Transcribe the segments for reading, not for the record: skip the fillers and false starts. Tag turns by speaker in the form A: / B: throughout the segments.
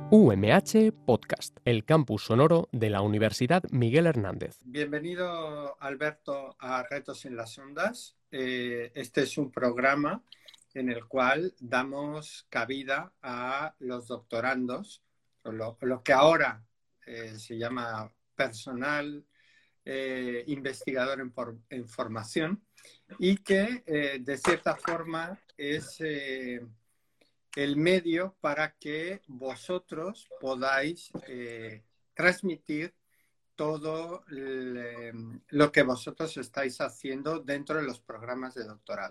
A: UMH Podcast, el campus sonoro de la Universidad Miguel Hernández.
B: Bienvenido, Alberto, a Retos en las Ondas. Este es un programa en el cual damos cabida a los doctorandos, o lo que ahora se llama personal investigador en formación, y que de cierta forma es el medio para que vosotros podáis transmitir todo lo que vosotros estáis haciendo dentro de los programas de doctorado.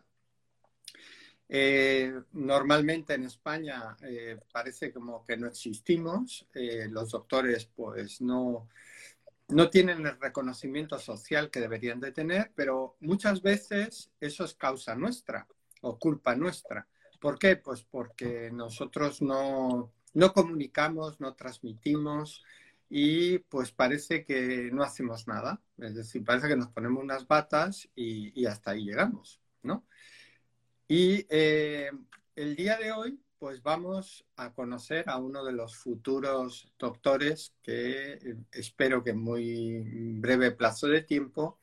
B: Normalmente en España parece como que no existimos, los doctores pues no tienen el reconocimiento social que deberían de tener, pero muchas veces eso es causa nuestra o culpa nuestra. ¿Por qué? Pues porque nosotros no comunicamos, no transmitimos y pues parece que no hacemos nada. Es decir, parece que nos ponemos unas batas y hasta ahí llegamos, ¿no? Y el día de hoy pues vamos a conocer a uno de los futuros doctores que espero que en muy breve plazo de tiempo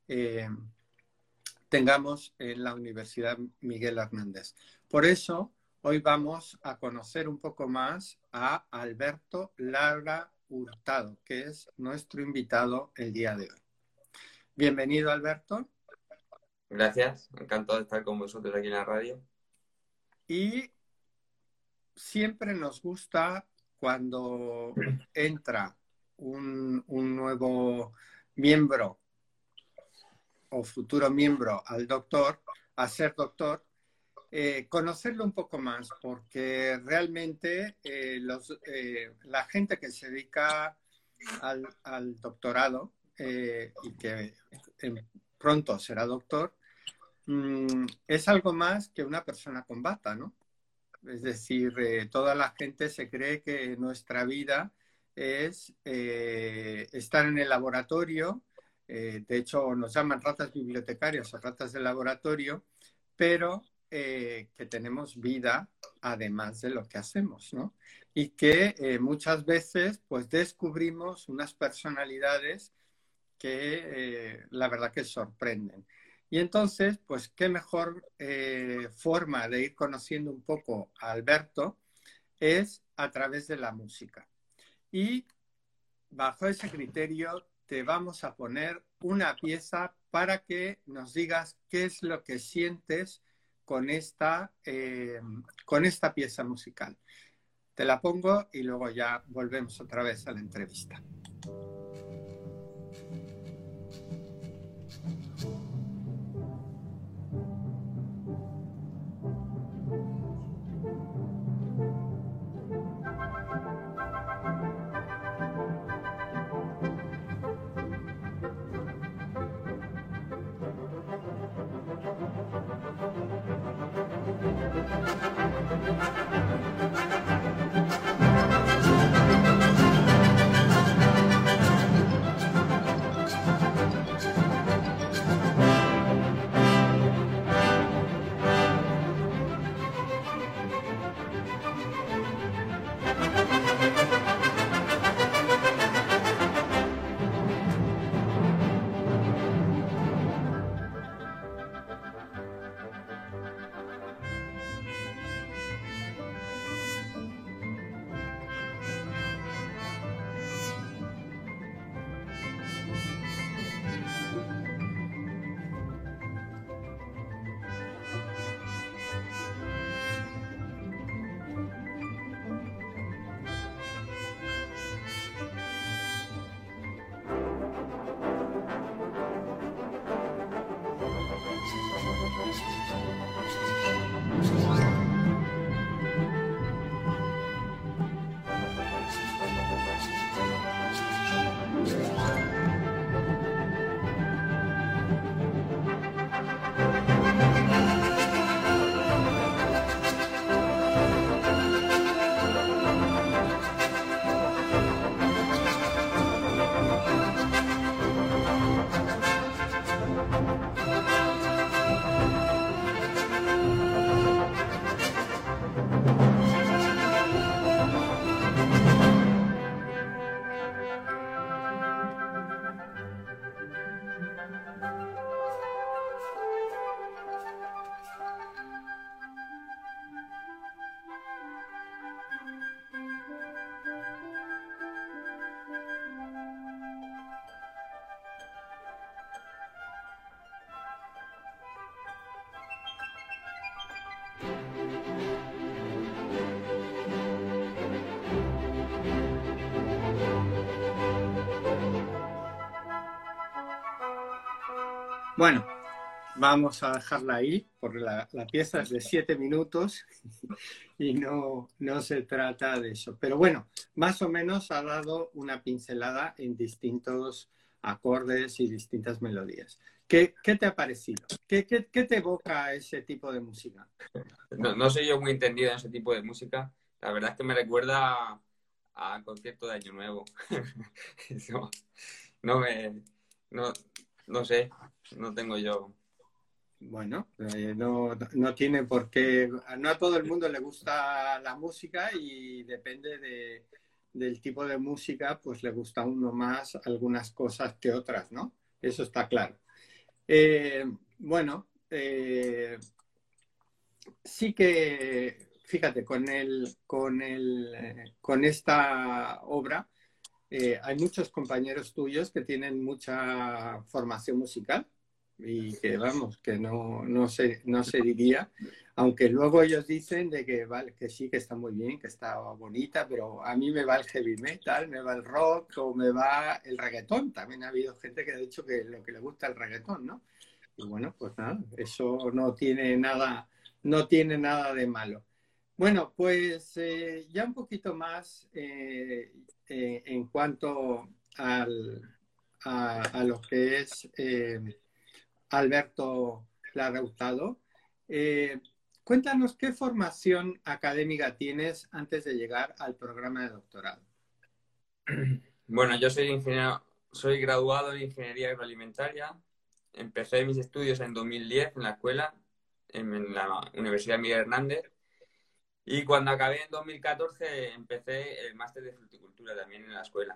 B: tengamos en la Universidad Miguel Hernández. Por eso, hoy vamos a conocer un poco más a Alberto Lara Hurtado, que es nuestro invitado el día de hoy. Bienvenido, Alberto.
C: Gracias, encantado de estar con vosotros aquí en la radio.
B: Y siempre nos gusta cuando entra un nuevo miembro o futuro miembro a ser doctor, conocerlo un poco más, porque realmente la gente que se dedica al doctorado y que pronto será doctor, es algo más que una persona con bata, ¿no? Es decir, toda la gente se cree que nuestra vida es estar en el laboratorio. De hecho, nos llaman ratas bibliotecarias o ratas de laboratorio, pero que tenemos vida además de lo que hacemos, ¿no? Y que muchas veces pues descubrimos unas personalidades que la verdad que sorprenden. Y entonces, pues qué mejor forma de ir conociendo un poco a Alberto es a través de la música. Y bajo ese criterio te vamos a poner una pieza para que nos digas qué es lo que sientes con esta pieza musical. Te la pongo y luego ya volvemos otra vez a la entrevista. Bueno, vamos a dejarla ahí, porque la pieza es de 7 minutos y no se trata de eso. Pero bueno, más o menos ha dado una pincelada en distintos acordes y distintas melodías. ¿Qué te ha parecido? ¿Qué te evoca ese tipo de música?
C: No soy yo muy entendido en ese tipo de música. La verdad es que me recuerda a concierto de Año Nuevo. No, no me... No, no sé, no tengo yo...
B: Bueno, no tiene por qué, no a todo el mundo le gusta la música y depende del tipo de música, pues le gusta a uno más algunas cosas que otras, ¿no? Eso está claro. Bueno, sí que, fíjate, con esta obra hay muchos compañeros tuyos que tienen mucha formación musical y que, vamos, que no se diría, aunque luego ellos dicen de que, vale, que sí, que está muy bien, que está bonita, pero a mí me va el heavy metal, me va el rock o me va el reggaetón. También ha habido gente que ha dicho que lo que le gusta el reggaetón, ¿no? Y bueno, pues nada, eso no tiene nada de malo. Bueno, pues ya un poquito más en cuanto a lo que es Alberto Larrauzado. Eh, Cuéntanos qué formación académica tienes antes de llegar al programa de doctorado.
C: Bueno, yo soy ingeniero, soy graduado en Ingeniería Agroalimentaria. Empecé mis estudios en 2010 en la escuela, en la Universidad Miguel Hernández. Y cuando acabé en 2014 empecé el máster de fruticultura también en la escuela.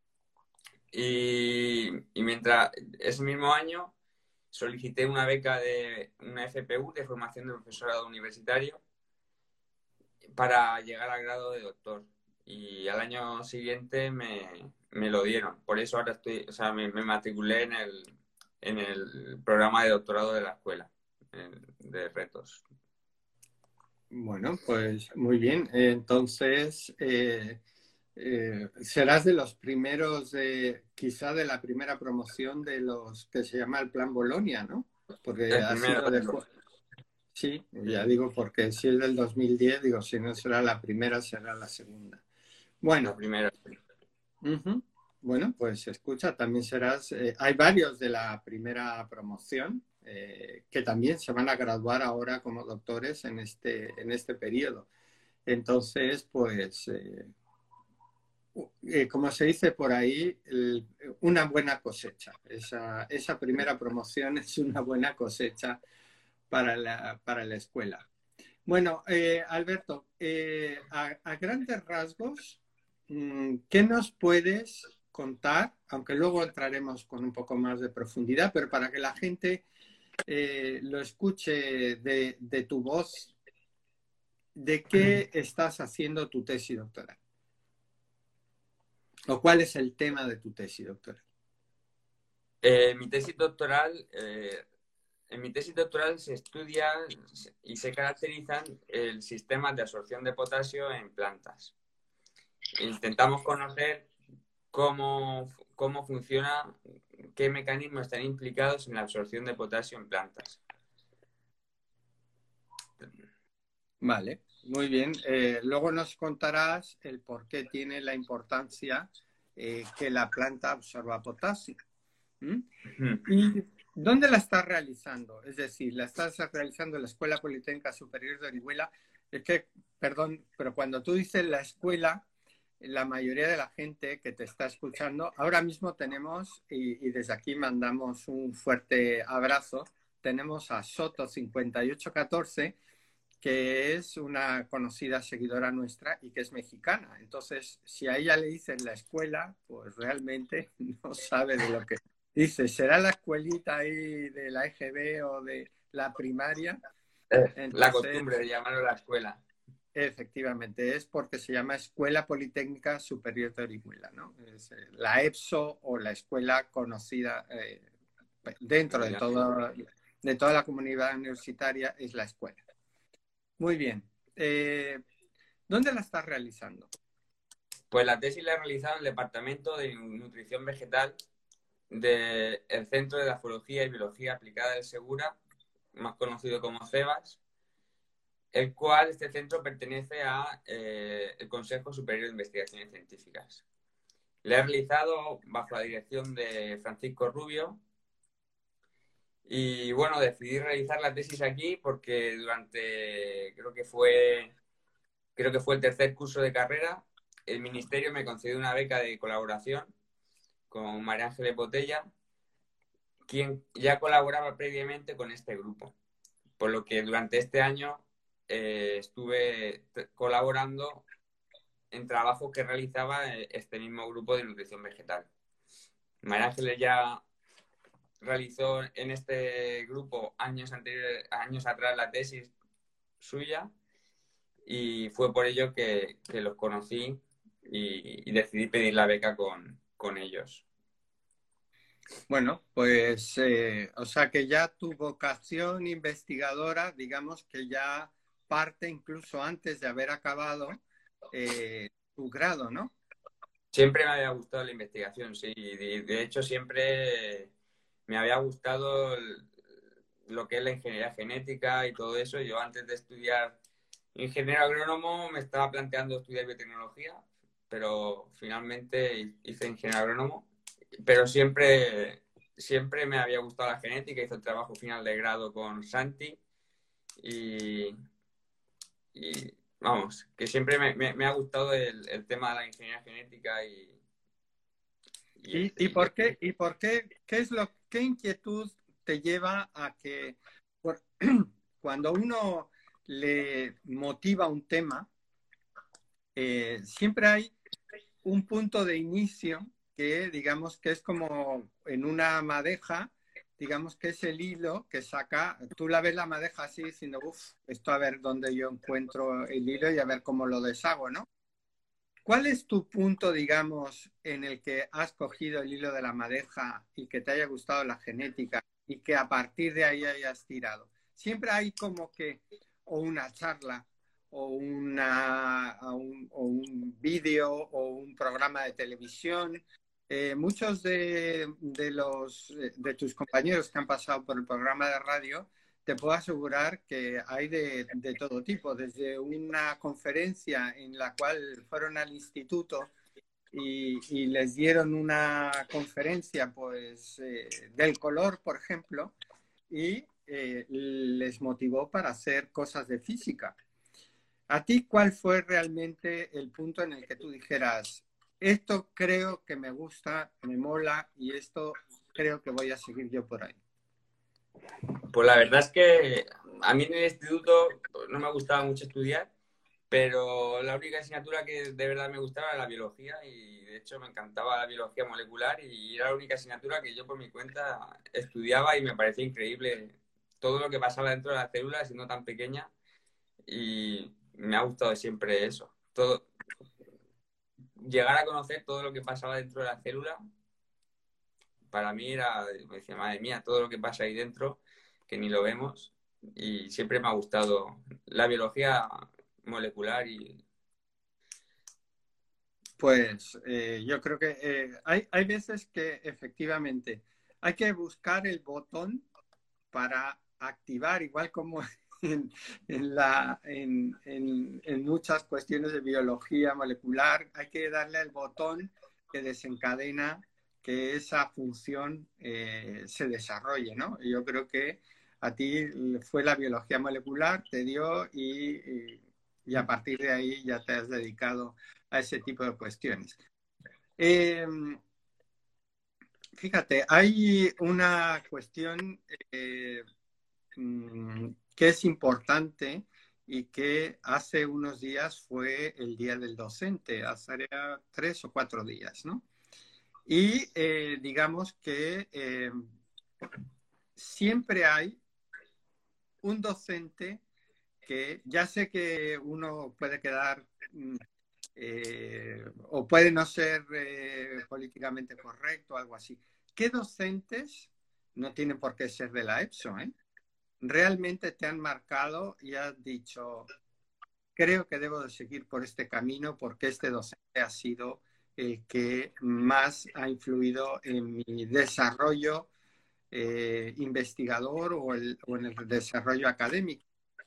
C: Y mientras ese mismo año solicité una beca de una FPU de formación de profesorado universitario para llegar al grado de doctor. Y al año siguiente me lo dieron. Por eso ahora estoy, o sea, me matriculé en el programa de doctorado de la escuela de retos.
B: Bueno, pues muy bien. Entonces, serás de los primeros, quizá de la primera promoción de los que se llama el Plan Bolonia, ¿no? Porque
C: El
B: ha
C: primero,
B: sido después. Sí, ya digo, porque si es del 2010, digo, si no será la primera, será la segunda.
C: la
B: Bueno,
C: primera.
B: bueno, pues escucha, también serás, hay varios de la primera promoción que también se van a graduar ahora como doctores en este periodo. Entonces, pues, como se dice por ahí, una buena cosecha. Esa primera promoción es una buena cosecha para la escuela. Bueno, Alberto, a grandes rasgos, ¿qué nos puedes contar? Aunque luego entraremos con un poco más de profundidad, pero para que la gente lo escuche de tu voz, ¿de qué estás haciendo tu tesis doctoral? ¿O cuál es el tema de tu tesis doctoral?
C: Mi tesis doctoral, en mi tesis doctoral se estudia y se caracterizan el sistema de absorción de potasio en plantas. Intentamos conocer cómo funciona, qué mecanismos están implicados en la absorción de potasio en plantas.
B: Vale, muy bien. Luego nos contarás el por qué tiene la importancia que la planta absorba potasio. ¿Y dónde la estás realizando? Es decir, ¿la estás realizando en la Escuela Politécnica Superior de Orihuela? Es que, perdón, pero cuando tú dices la escuela, la mayoría de la gente que te está escuchando, ahora mismo tenemos, y desde aquí mandamos un fuerte abrazo, tenemos a Soto 5814, que es una conocida seguidora nuestra y que es mexicana. Entonces, si a ella le dicen la escuela, pues realmente no sabe de lo que dice. ¿Será la escuelita ahí de la EGB o de la primaria?
C: La
B: Entonces,
C: costumbre de llamarlo la escuela.
B: efectivamente, es porque se llama Escuela Politécnica Superior de Orihuela, ¿no? Es la EPSO o la escuela conocida dentro de toda la comunidad universitaria, es la escuela. Muy bien. ¿Dónde la estás realizando?
C: Pues la tesis la he realizado en el Departamento de Nutrición Vegetal del Centro de Grafología y Biología Aplicada del Segura, más conocido como CEBAS, el cual este centro pertenece a el Consejo Superior de Investigaciones Científicas. Le he realizado bajo la dirección de Francisco Rubio y bueno, decidí realizar la tesis aquí porque creo que fue el tercer curso de carrera, el Ministerio me concedió una beca de colaboración con María Ángeles Botella, quien ya colaboraba previamente con este grupo. Por lo que durante este año estuve colaborando en trabajos que realizaba este mismo grupo de nutrición vegetal. María Ángeles ya realizó en este grupo años atrás la tesis suya y fue por ello que los conocí y decidí pedir la beca con ellos.
B: Bueno, pues, o sea que ya tu vocación investigadora, digamos que ya parte incluso antes de haber acabado tu grado, ¿no?
C: Siempre me había gustado la investigación, sí. De hecho, siempre me había gustado lo que es la ingeniería genética y todo eso. Yo antes de estudiar ingeniero agrónomo me estaba planteando estudiar biotecnología, pero finalmente hice ingeniero agrónomo. Pero siempre me había gustado la genética. Hice el trabajo final de grado con Santi y vamos, que siempre me ha gustado el tema de la ingeniería genética
B: ¿Y por qué, qué inquietud te lleva a que cuando uno le motiva un tema, siempre hay un punto de inicio que digamos que es como en una madeja, digamos que es el hilo que saca, tú la ves la madeja así diciendo, uff, esto a ver dónde yo encuentro el hilo y a ver cómo lo deshago, ¿no? ¿Cuál es tu punto, digamos, en el que has cogido el hilo de la madeja y que te haya gustado la genética y que a partir de ahí hayas tirado? Siempre hay como que o una charla o, o un vídeo o un programa de televisión. Muchos de tus compañeros que han pasado por el programa de radio te puedo asegurar que hay de todo tipo, desde una conferencia en la cual fueron al instituto y les dieron una conferencia pues, del color, por ejemplo, y les motivó para hacer cosas de física. ¿A ti cuál fue realmente el punto en el que tú dijeras, esto creo que me gusta, me mola y esto creo que voy a seguir yo por ahí?
C: Pues la verdad es que a mí en el instituto no me gustaba mucho estudiar, pero la única asignatura que de verdad me gustaba era la biología y de hecho me encantaba la biología molecular y era la única asignatura que yo por mi cuenta estudiaba y me parecía increíble todo lo que pasaba dentro de la célula siendo tan pequeña y me ha gustado siempre eso. Llegar a conocer todo lo que pasaba dentro de la célula, para mí me decía, madre mía, todo lo que pasa ahí dentro, que ni lo vemos, y siempre me ha gustado la biología molecular y...
B: Pues yo creo que hay veces que efectivamente hay que buscar el botón para activar, igual como en muchas cuestiones de biología molecular, hay que darle el botón que desencadena que esa función se desarrolle, ¿no? Yo creo que a ti fue la biología molecular, te dio y a partir de ahí ya te has dedicado a ese tipo de cuestiones. Fíjate, hay una cuestión que es importante y que hace unos días fue el Día del Docente, hace 3 o 4 días, ¿no? Y digamos que siempre hay un docente que ya sé que uno puede quedar o puede no ser políticamente correcto o algo así. ¿Qué docentes, no tienen por qué ser de la EPSO, realmente te han marcado y has dicho, creo que debo de seguir por este camino porque este docente ha sido el que más ha influido en mi desarrollo investigador o en el desarrollo académico.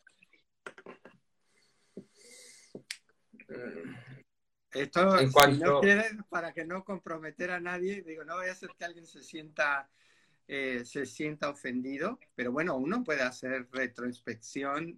B: Esto,
C: En
B: si no
C: cuanto,
B: quieres, para que no comprometer a nadie, digo, no vaya a ser que alguien se sienta ofendido, pero bueno, uno puede hacer retroinspección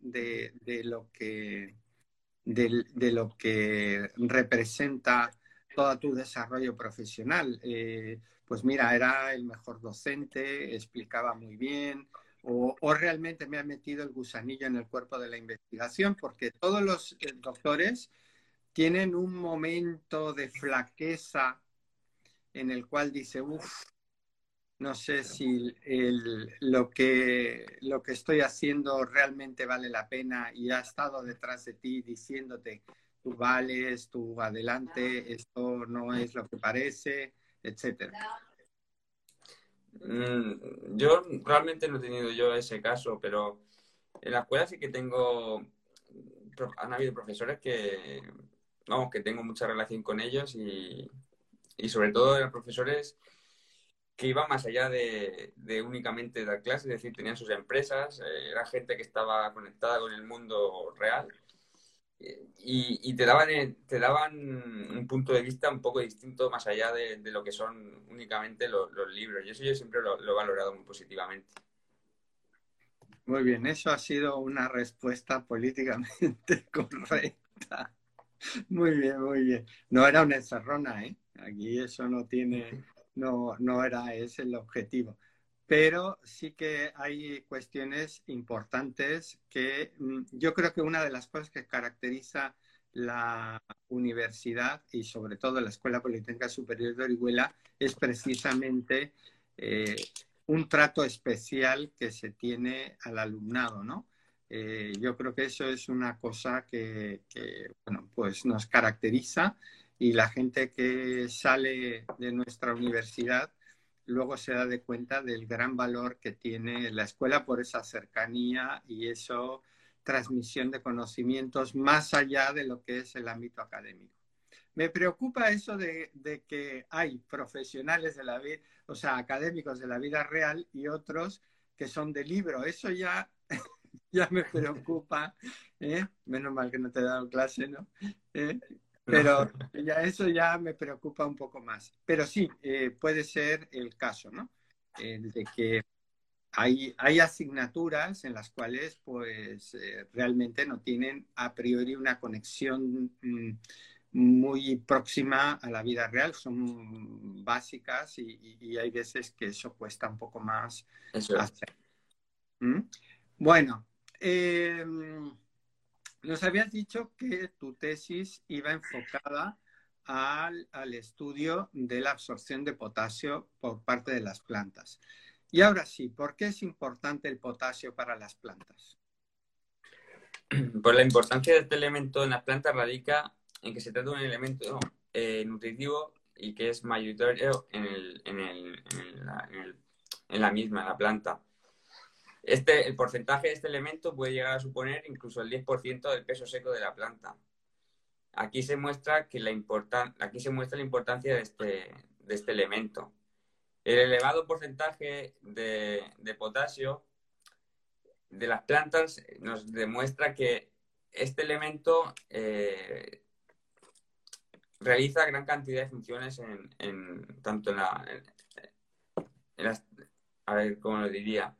B: de lo que representa todo tu desarrollo profesional. Pues mira, era el mejor docente, explicaba muy bien, o realmente me ha metido el gusanillo en el cuerpo de la investigación, porque todos los doctores tienen un momento de flaqueza en el cual dice, uff, no sé si lo que estoy haciendo realmente vale la pena, y ha estado detrás de ti diciéndote, tú vales, tú adelante, esto no es lo que parece, etcétera.
C: yo realmente no he tenido yo ese caso, pero en la escuela sí que han habido profesores que, vamos, que tengo mucha relación con ellos y sobre todo eran profesores que iban más allá de únicamente dar clases, es decir, tenían sus empresas, era gente que estaba conectada con el mundo real y te daban un punto de vista un poco distinto más allá de lo que son únicamente los libros. Y eso yo siempre lo he valorado muy positivamente.
B: Muy bien, eso ha sido una respuesta políticamente correcta. Muy bien, muy bien. No era una encerrona, ¿eh? Aquí eso no era ese el objetivo. Pero sí que hay cuestiones importantes que yo creo que una de las cosas que caracteriza la universidad y sobre todo la Escuela Politécnica Superior de Orihuela es precisamente eh, un trato especial que se tiene al alumnado, ¿no? Yo creo que eso es una cosa bueno, pues nos caracteriza, y la gente que sale de nuestra universidad luego se da de cuenta del gran valor que tiene la escuela por esa cercanía y eso transmisión de conocimientos más allá de lo que es el ámbito académico. Me preocupa eso de que hay profesionales de la vida, o sea, académicos de la vida real y otros que son de libro. Eso ya me preocupa, ¿eh? Menos mal que no te he dado clase, ¿no? ¿Eh?
C: No.
B: Pero eso ya me preocupa un poco más. Pero sí, puede ser el caso, ¿no? De que hay asignaturas en las cuales pues realmente no tienen a priori una conexión muy próxima a la vida real, son básicas y hay veces que eso cuesta un poco más
C: Eso es.
B: hacer. ¿Mm? Bueno, nos habías dicho que tu tesis iba enfocada al estudio de la absorción de potasio por parte de las plantas. Y ahora sí, ¿por qué es importante el potasio para las plantas?
C: Pues la importancia de este elemento en las plantas radica en que se trata de un elemento nutritivo y que es mayoritario en la misma, en la planta. El porcentaje de este elemento puede llegar a suponer incluso el 10% del peso seco de la planta. Aquí se muestra la importancia de este elemento. El elevado porcentaje de potasio de las plantas nos demuestra que este elemento realiza gran cantidad de funciones tanto a ver cómo lo diría,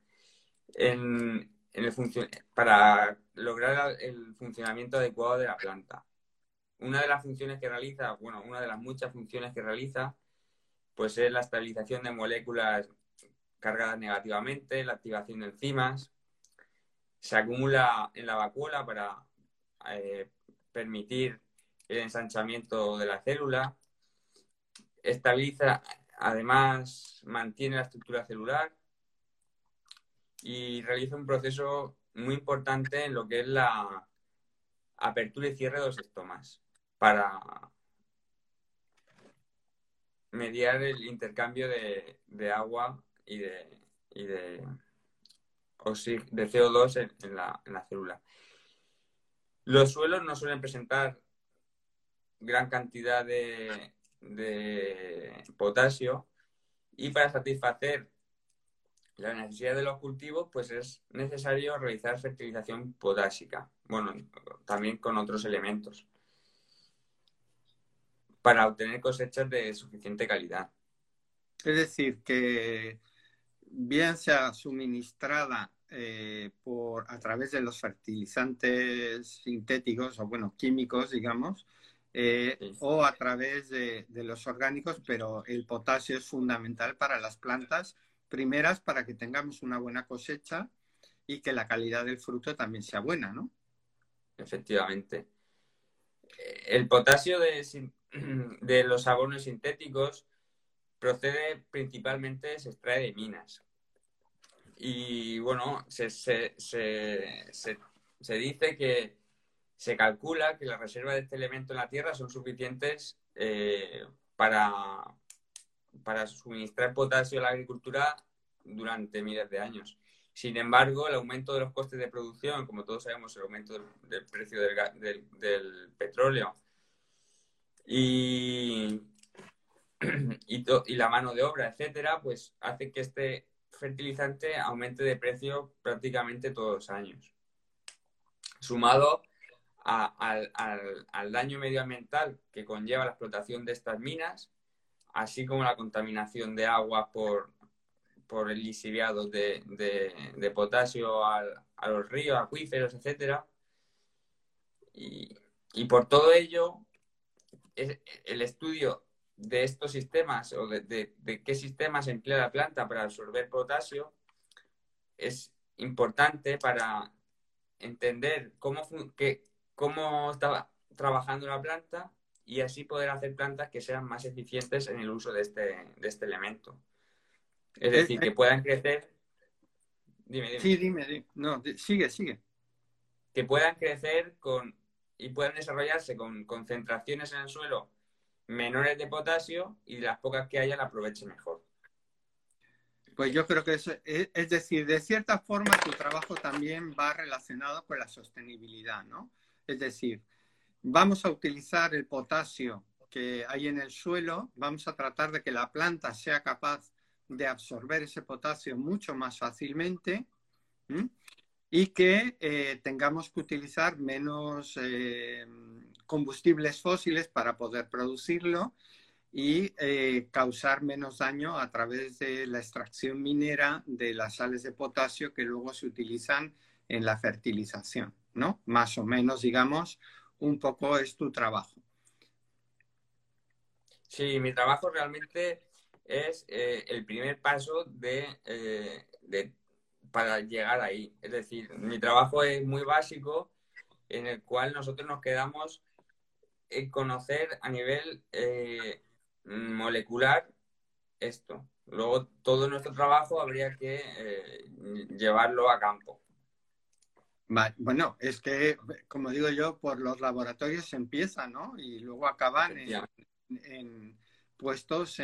C: para lograr el funcionamiento adecuado de la planta. Una de las funciones que realiza, bueno, una de las muchas funciones que realiza, pues es la estabilización de moléculas cargadas negativamente, la activación de enzimas, se acumula en la vacuola para permitir el ensanchamiento de la célula, estabiliza, además mantiene la estructura celular y realiza un proceso muy importante en lo que es la apertura y cierre de los estomas para mediar el intercambio de agua y de CO2 en la célula. Los suelos no suelen presentar gran cantidad de de potasio, y para satisfacer las necesidades de los cultivos, pues es necesario realizar fertilización potásica, bueno, también con otros elementos, para obtener cosechas de suficiente calidad.
B: Es decir, que bien sea suministrada a través de los fertilizantes sintéticos o, bueno, químicos, digamos,
C: Sí.
B: o a través de los orgánicos, pero el potasio es fundamental para las plantas primeras para que tengamos una buena cosecha y que la calidad del fruto también sea buena, ¿no?
C: Efectivamente. El potasio de los abonos sintéticos procede principalmente, se extrae de minas. Y bueno, se dice que se calcula que las reservas de este elemento en la Tierra son suficientes para suministrar potasio a la agricultura durante miles de años. Sin embargo, el aumento de los costes de producción, como todos sabemos, el aumento del precio del petróleo y, y la mano de obra, etcétera, pues hace que este fertilizante aumente de precio prácticamente todos los años. Sumado al daño medioambiental que conlleva la explotación de estas minas, así como la contaminación de agua por el lixiviado de potasio a los ríos, acuíferos, etcétera. Y por todo ello, el estudio de estos sistemas o de qué sistemas emplea la planta para absorber potasio es importante para entender cómo está trabajando la planta y así poder hacer plantas que sean más eficientes en el uso de este elemento. Es decir, que puedan crecer. Dime.
B: Sí, dime. No, sigue, sigue.
C: Que puedan crecer y puedan desarrollarse con concentraciones en el suelo menores de potasio y de las pocas que haya la aproveche mejor.
B: Pues yo creo que es decir, de cierta forma tu trabajo también va relacionado con la sostenibilidad, ¿no? Es decir, vamos a utilizar el potasio que hay en el suelo, vamos a tratar de que la planta sea capaz de absorber ese potasio mucho más fácilmente, ¿m? Y que tengamos que utilizar menos combustibles fósiles para poder producirlo y causar menos daño a través de la extracción minera de las sales de potasio que luego se utilizan en la fertilización, ¿no? Más o menos, digamos, un poco es tu trabajo.
C: Sí, mi trabajo realmente es el primer paso para llegar ahí. Es decir, mi trabajo es muy básico, en el cual nosotros nos quedamos en conocer a nivel molecular esto. Luego, todo nuestro trabajo habría que llevarlo a campo.
B: Bueno, es que, como digo yo, por los laboratorios se empieza, ¿no? Y luego acaban en puestos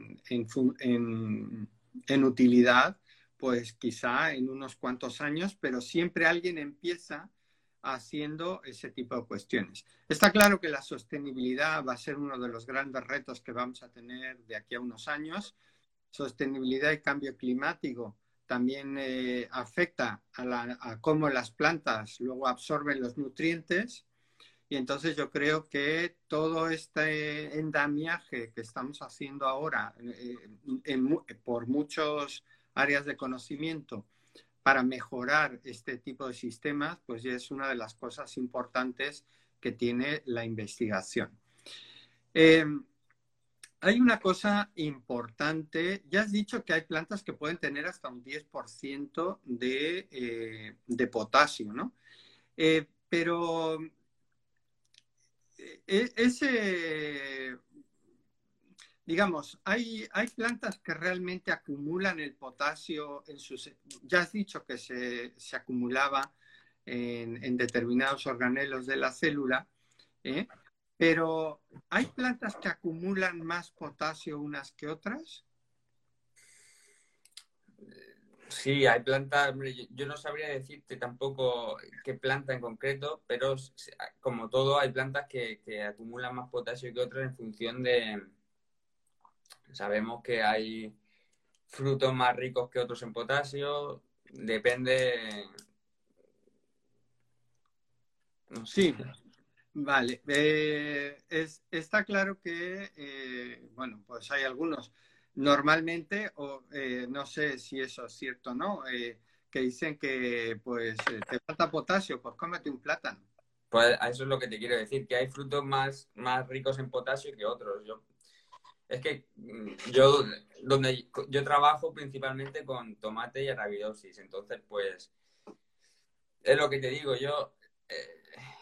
B: en utilidad, pues quizá en unos cuantos años, pero siempre alguien empieza haciendo ese tipo de cuestiones. Está claro que la sostenibilidad va a ser uno de los grandes retos que vamos a tener de aquí a unos años. Sostenibilidad y cambio climático también afecta a cómo las plantas luego absorben los nutrientes. Y entonces yo creo que todo este endamiaje que estamos haciendo ahora por muchas áreas de conocimiento para mejorar este tipo de sistemas, pues ya es una de las cosas importantes que tiene la investigación. Hay una cosa importante, ya has dicho que hay plantas que pueden tener hasta un 10% de potasio, ¿no? Pero ese, digamos, hay plantas que realmente acumulan el potasio en sus... Ya has dicho que se acumulaba en determinados organelos de la célula, ¿eh? Pero ¿hay plantas que acumulan más potasio unas que otras?
C: Sí, hay plantas, hombre, yo no sabría decirte tampoco qué planta en concreto, pero como todo, hay plantas que acumulan más potasio que otras en función Sabemos que hay frutos más ricos que otros en potasio, depende... No sé.
B: Sí, vale. Está claro que, bueno, pues hay algunos. Normalmente, o no sé si eso es cierto o no, que dicen que pues te falta potasio, pues cómete un plátano.
C: Pues a eso es lo que te quiero decir, que hay frutos más ricos en potasio que otros. Es que yo trabajo principalmente con tomate y Arabidopsis, entonces pues es lo que te digo, yo eh,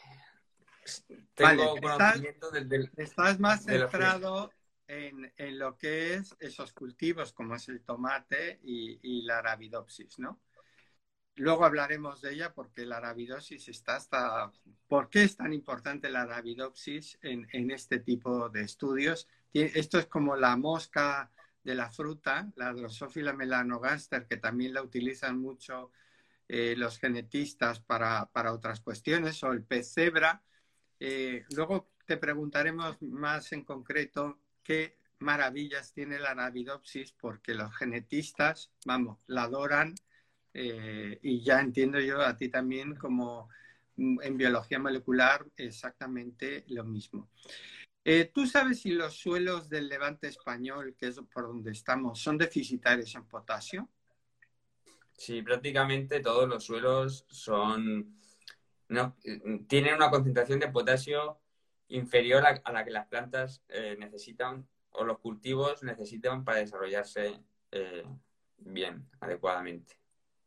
B: Vale,
C: tengo conocimiento
B: estás más
C: de los que...
B: centrado en lo que es esos cultivos, como es el tomate y la Arabidopsis, ¿no? Luego hablaremos de ella porque la Arabidopsis está hasta... ¿Por qué es tan importante la Arabidopsis en este tipo de estudios? Esto es como la mosca de la fruta, la Drosophila melanogaster, que también la utilizan mucho los genetistas para otras cuestiones, o el pez cebra. Luego te preguntaremos más en concreto qué maravillas tiene la Arabidopsis, porque los genetistas, vamos, la adoran, y ya entiendo yo a ti también como en biología molecular exactamente lo mismo. ¿Tú sabes si los suelos del Levante español, que es por donde estamos, son deficitarios en potasio?
C: Sí, prácticamente todos los suelos no, tienen una concentración de potasio inferior a la que las plantas necesitan o los cultivos necesitan para desarrollarse bien, adecuadamente.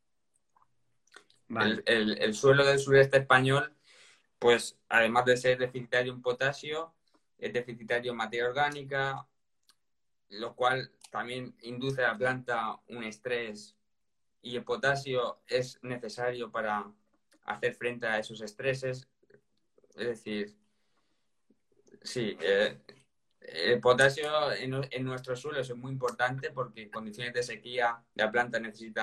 B: Vale.
C: El suelo del sureste español, pues además de ser deficitario en potasio, es deficitario en materia orgánica, lo cual también induce a la planta un estrés y el potasio es necesario para hacer frente a esos estreses. Es decir, sí, el potasio en nuestros suelos es muy importante porque en condiciones de sequía la planta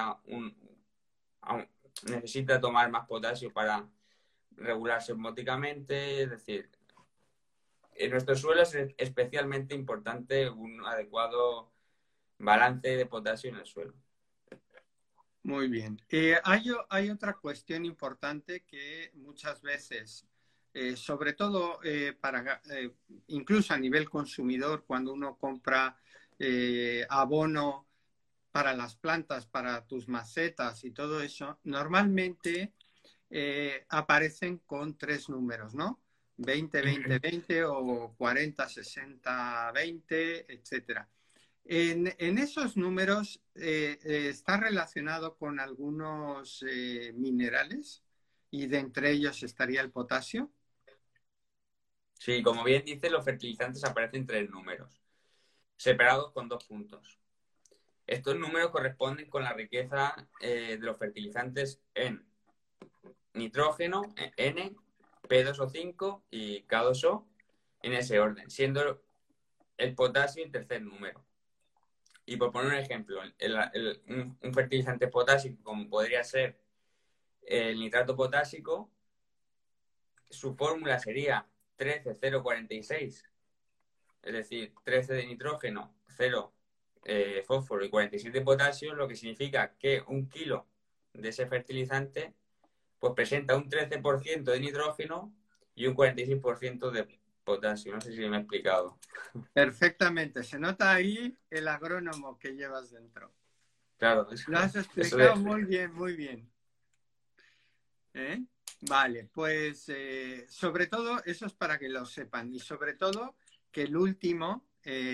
C: necesita tomar más potasio para regularse osmóticamente. Es decir, en nuestros suelos es especialmente importante un adecuado balance de potasio en el suelo.
B: Muy bien. Hay otra cuestión importante que muchas veces, sobre todo incluso a nivel consumidor, cuando uno compra abono para las plantas, para tus macetas y todo eso, normalmente aparecen con tres números, ¿no? 20-20-20 o 40-60-20, etcétera. En esos números está relacionado con algunos minerales y de entre ellos estaría el potasio.
C: Sí, como bien dice, los fertilizantes aparecen tres números, separados con 2 puntos. Estos números corresponden con la riqueza de los fertilizantes en nitrógeno, N, P2O5 y K2O, en ese orden, siendo el potasio el tercer número. Y por poner un ejemplo, un fertilizante potásico, como podría ser el nitrato potásico, su fórmula sería 13,046, es decir, 13 de nitrógeno, 0 fósforo y 47 de potasio, lo que significa que un kilo de ese fertilizante pues presenta un 13% de nitrógeno y un 46% de potasio. No sé si me he explicado.
B: Perfectamente. Se nota ahí el agrónomo que llevas dentro.
C: Claro,
B: Lo has
C: eso
B: explicado muy bien, muy bien. ¿Eh? Vale, pues sobre todo eso es para que lo sepan y sobre todo que el último,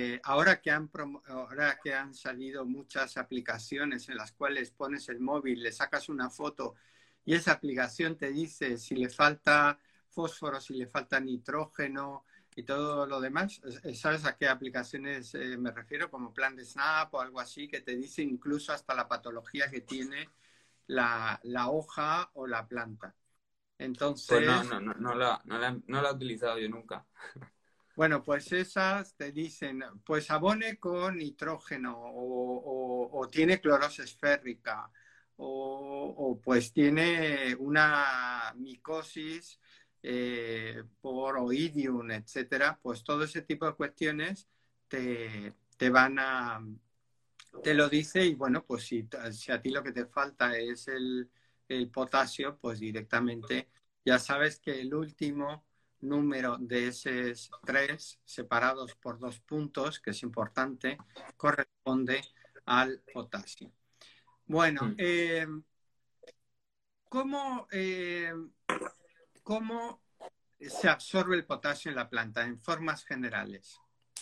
B: ahora que han salido muchas aplicaciones en las cuales pones el móvil, le sacas una foto y esa aplicación te dice si le falta fósforo, si le falta nitrógeno y todo lo demás. ¿Sabes a qué aplicaciones me refiero? Como Plan de Snap o algo así, que te dice incluso hasta la patología que tiene la hoja o la planta.
C: pues
B: Entonces,
C: no la he utilizado yo nunca.
B: bueno, pues esas te dicen, pues abone con nitrógeno o tiene clorosis férrica o pues tiene una micosis por oidium, etcétera. Pues todo ese tipo de cuestiones te te lo dice y bueno, pues si a ti lo que te falta es el potasio, pues directamente ya sabes que el último número de esos tres separados por 2 puntos, que es importante, corresponde al potasio. Bueno, ¿cómo se absorbe el potasio en la planta en formas generales?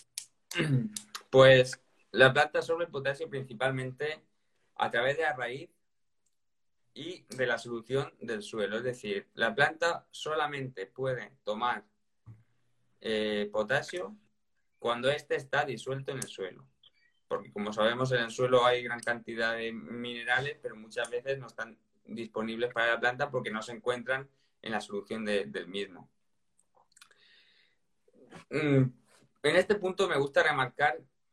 C: Pues la planta absorbe el potasio principalmente a través de la raíz y de la solución del suelo. Es decir, la planta solamente puede tomar potasio cuando éste está disuelto en el suelo. Porque como sabemos, en el suelo hay gran cantidad de minerales, pero muchas veces no están disponibles para la planta porque no se encuentran en la solución del mismo. En este punto me gusta remarcar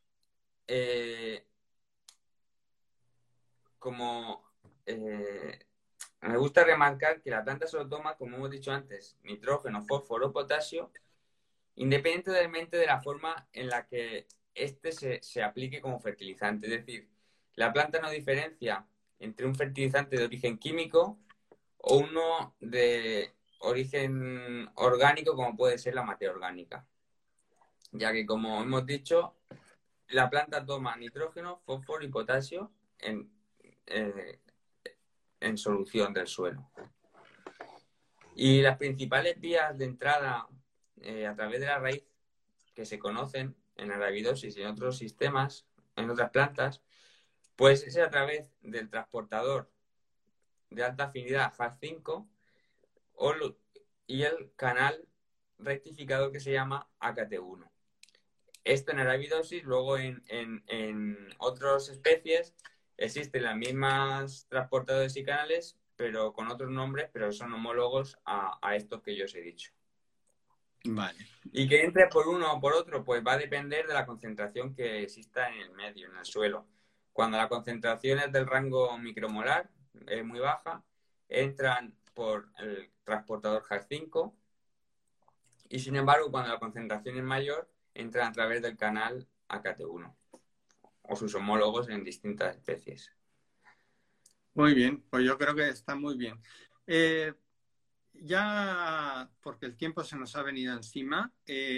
C: me gusta remarcar que la planta solo toma, como hemos dicho antes, nitrógeno, fósforo, potasio, independientemente de la forma en la que este se aplique como fertilizante. Es decir, la planta no diferencia entre un fertilizante de origen químico o uno de origen orgánico, como puede ser la materia orgánica. Ya que, como hemos dicho, la planta toma nitrógeno, fósforo y potasio en solución del suelo. Y las principales vías de entrada a través de la raíz que se conocen en arabidosis y en otros sistemas, en otras plantas, pues es a través del transportador de alta afinidad HAS5 y el canal rectificador que se llama AKT1. Esto en arabidosis, luego en otras especies existen las mismas transportadores y canales, pero con otros nombres, pero son homólogos a estos que yo os he dicho.
B: Vale.
C: Y que entre por uno o por otro, pues va a depender de la concentración que exista en el medio, en el suelo. Cuando la concentración es del rango micromolar, es muy baja, entran por el transportador HAS5 y, sin embargo, cuando la concentración es mayor, entran a través del canal AKT1 o sus homólogos en distintas especies.
B: Muy bien, pues yo creo que está muy bien. Ya, porque el tiempo se nos ha venido encima,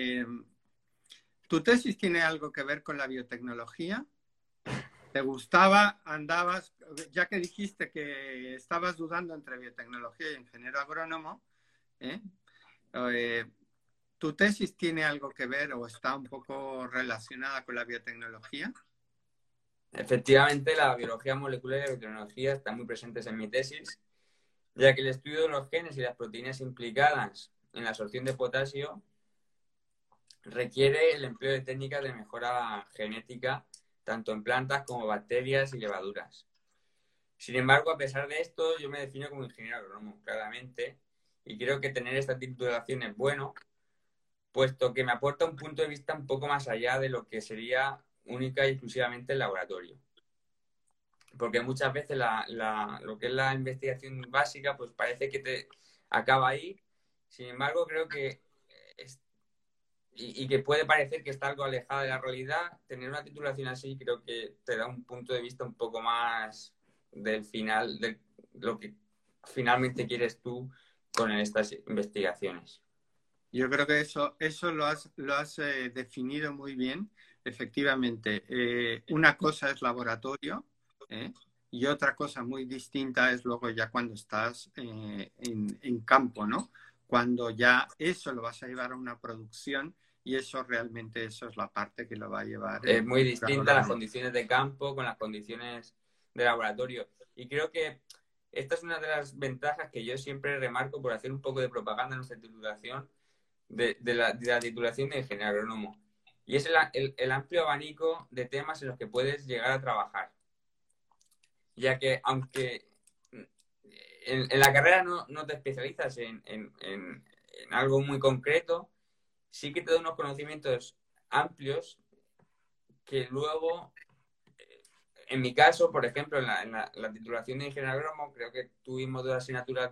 B: ¿tu tesis tiene algo que ver con la biotecnología? ¿Te gustaba, andabas, ya que dijiste que estabas dudando entre biotecnología y ingeniero agrónomo, ¿tu tesis tiene algo que ver o está un poco relacionada con la biotecnología?
C: Efectivamente, la biología molecular y la biotecnología están muy presentes en mi tesis, ya que el estudio de los genes y las proteínas implicadas en la absorción de potasio requiere el empleo de técnicas de mejora genética, tanto en plantas como bacterias y levaduras. Sin embargo, a pesar de esto, yo me defino como ingeniero agrónomo, claramente, y creo que tener esta titulación es bueno, puesto que me aporta un punto de vista un poco más allá de lo que sería única y exclusivamente el laboratorio. Porque muchas veces lo que es la investigación básica, pues parece que te acaba ahí. Sin embargo, creo que y que puede parecer que está algo alejada de la realidad, tener una titulación así creo que te da un punto de vista un poco más del final, de lo que finalmente quieres tú con estas investigaciones.
B: Yo creo que eso lo has definido muy bien. Efectivamente, una cosa es laboratorio, y otra cosa muy distinta es luego ya cuando estás en campo, ¿no? Cuando ya eso lo vas a llevar a una producción y eso realmente eso es la parte que lo va a llevar.
C: Es muy distinta las condiciones de campo con las condiciones de laboratorio. Y creo que esta es una de las ventajas que yo siempre remarco por hacer un poco de propaganda en nuestra titulación, de la titulación de ingeniero agrónomo. Y es el amplio abanico de temas en los que puedes llegar a trabajar. Ya que aunque en la carrera no te especializas en algo muy concreto, sí que te da unos conocimientos amplios que luego, en mi caso, por ejemplo, en la titulación de ingeniero agrónomo, creo que tuvimos 2 asignaturas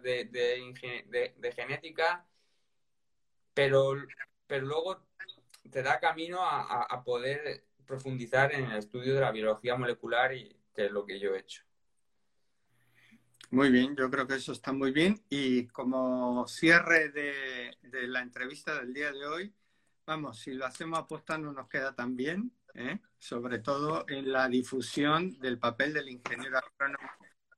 C: de genética, pero luego te da camino a poder profundizar en el estudio de la biología molecular, y que es lo que yo he hecho.
B: Muy bien, yo creo que eso está muy bien. Y como cierre de la entrevista del día de hoy, vamos, si lo hacemos aposta no nos queda tan bien, ¿eh? Sobre todo en la difusión del papel del ingeniero agrónomo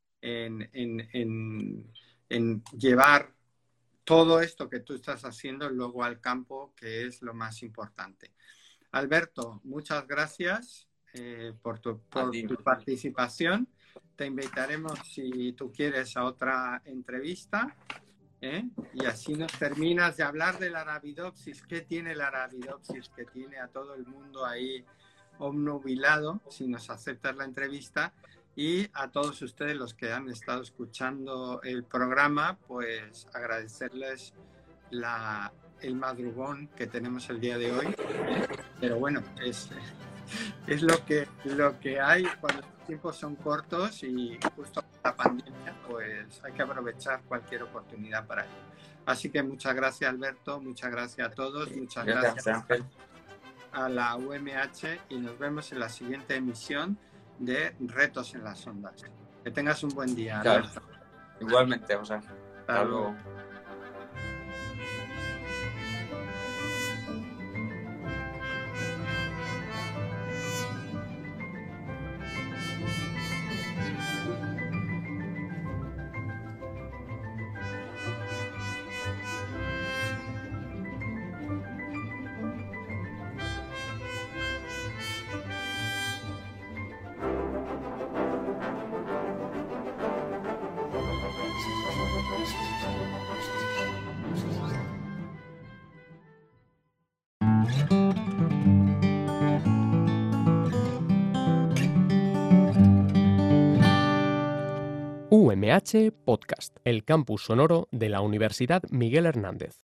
B: en llevar todo esto que tú estás haciendo luego al campo, que es lo más importante. Alberto, muchas gracias por tu participación. Te invitaremos, si tú quieres, a otra entrevista, ¿eh? Y así nos terminas de hablar de la Arabidopsis. ¿Qué tiene la Arabidopsis? Que tiene a todo el mundo ahí obnubilado, si nos aceptas la entrevista. Y a todos ustedes, los que han estado escuchando el programa, pues agradecerles el madrugón que tenemos el día de hoy. Pero bueno, es lo que hay cuando los tiempos son cortos, y justo la pandemia, pues hay que aprovechar cualquier oportunidad para ello. Así que muchas gracias, Alberto, muchas gracias a todos, muchas gracias
C: Ángel.
B: A la UMH, y nos vemos en la siguiente emisión de Retos en las Ondas. Que tengas un buen día,
C: Claro.
B: Alberto.
C: Igualmente, José Ángel. Hasta luego.
A: UMH Podcast, el campus sonoro de la Universidad Miguel Hernández.